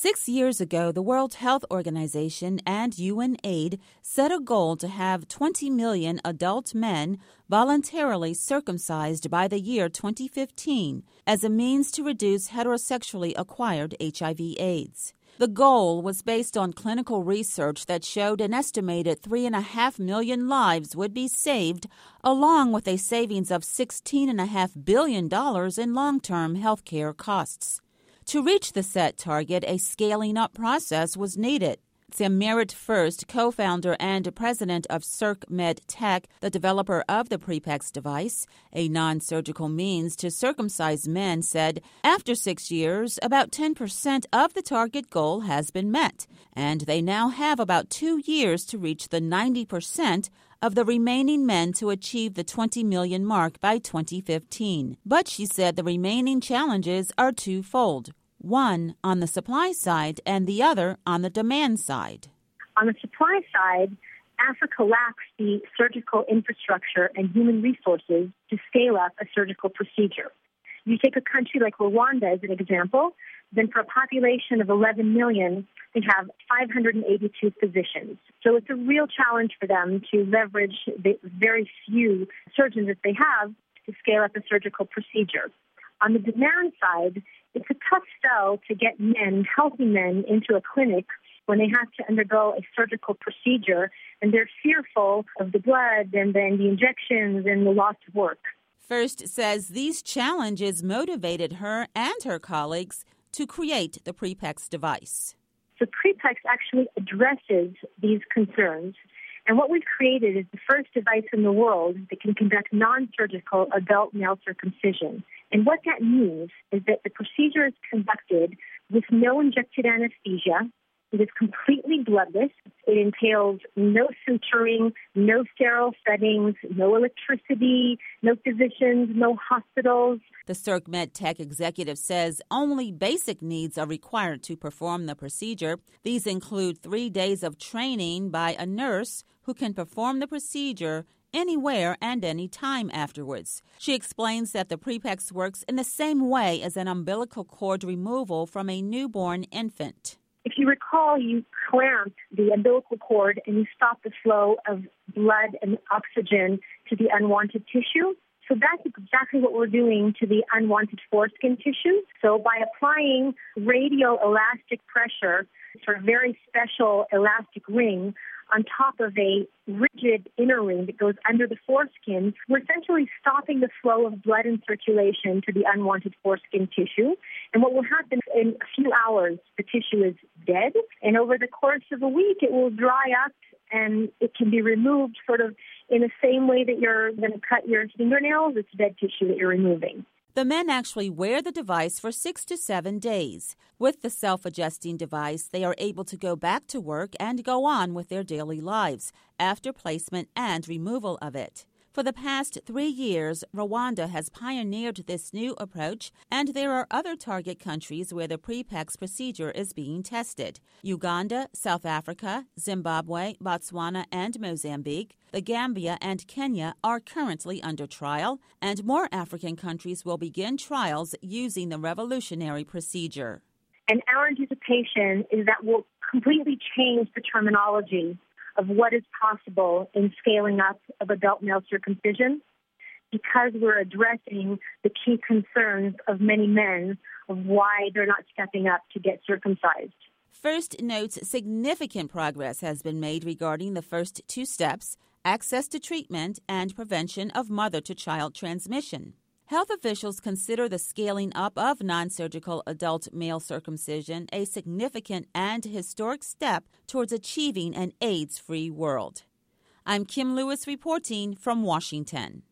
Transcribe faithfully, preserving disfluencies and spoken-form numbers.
Six years ago, the World Health Organization and UNAID set a goal to have twenty million adult men voluntarily circumcised by the year twenty fifteen as a means to reduce heterosexually acquired H I V AIDS. The goal was based on clinical research that showed an estimated three point five million lives would be saved, along with a savings of sixteen point five billion dollars in long-term health care costs. To reach the set target, a scaling-up process was needed. Samir First, co-founder and president of Circ Med Tech, the developer of the Prepex device, a non-surgical means to circumcise men, said, after six years, about ten percent of the target goal has been met, and they now have about two years to reach the ninety percent of the remaining men to achieve the twenty million mark by twenty fifteen. But she said the remaining challenges are twofold. One on the supply side and the other on the demand side. On the supply side, Africa lacks the surgical infrastructure and human resources to scale up a surgical procedure. You take a country like Rwanda as an example, then for a population of eleven million, they have five hundred eighty-two physicians. So it's a real challenge for them to leverage the very few surgeons that they have to scale up a surgical procedure. On the demand side, it's a tough sell to get men, healthy men, into a clinic when they have to undergo a surgical procedure, and they're fearful of the blood and then the injections and the loss of work. First says these challenges motivated her and her colleagues to create the Prepex device. So Prepex actually addresses these concerns. And what we've created is the first device in the world that can conduct non-surgical adult male circumcision. And what that means is that the procedure is conducted with no injected anesthesia. It is completely bloodless. It entails no suturing, no sterile settings, no electricity, no physicians, no hospitals. The Circ Med Tech executive says only basic needs are required to perform the procedure. These include three days of training by a nurse who can perform the procedure anywhere and any time afterwards. She explains that the Prepex works in the same way as an umbilical cord removal from a newborn infant. If you recall, you clamp the umbilical cord and you stop the flow of blood and oxygen to the unwanted tissue. So that's exactly what we're doing to the unwanted foreskin tissue. So by applying radial elastic pressure, sort of very special elastic ring, on top of a rigid inner ring that goes under the foreskin, we're essentially stopping the flow of blood and circulation to the unwanted foreskin tissue. And what will happen in a few hours, the tissue is dead. And over the course of a week, it will dry up and it can be removed sort of in the same way that you're going to cut your fingernails. It's dead tissue that you're removing. The men actually wear the device for six to seven days. With the self-adjusting device, they are able to go back to work and go on with their daily lives after placement and removal of it. For the past three years, Rwanda has pioneered this new approach, and there are other target countries where the Prepex procedure is being tested. Uganda, South Africa, Zimbabwe, Botswana, and Mozambique, the Gambia and Kenya are currently under trial, and more African countries will begin trials using the revolutionary procedure. And our anticipation is that we'll completely change the terminology of what is possible in scaling up of adult male circumcision, because we're addressing the key concerns of many men of why they're not stepping up to get circumcised. First notes significant progress has been made regarding the first two steps, access to treatment and prevention of mother-to-child transmission. Health officials consider the scaling up of non-surgical adult male circumcision a significant and historic step towards achieving an AIDS-free world. I'm Kim Lewis reporting from Washington.